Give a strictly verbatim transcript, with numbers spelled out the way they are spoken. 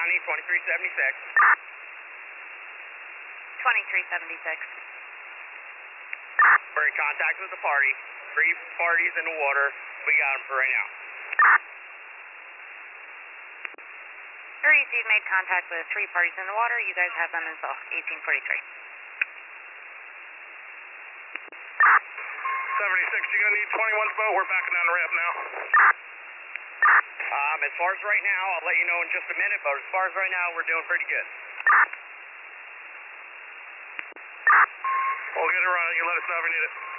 County, twenty-three seventy-six. twenty-three seventy-six. We're in contact with the party. Three parties in the water. We got them for right now. Three, so you've made contact with three parties in the water. You guys have them until eighteen forty-three. seventy-six, you're going to need twenty-one's boat. We're backing down the ramp now. Um, as far as right now, I'll let you know in just a minute, but as far as right now, we're doing pretty good. We'll get it running. You let us know if you need it.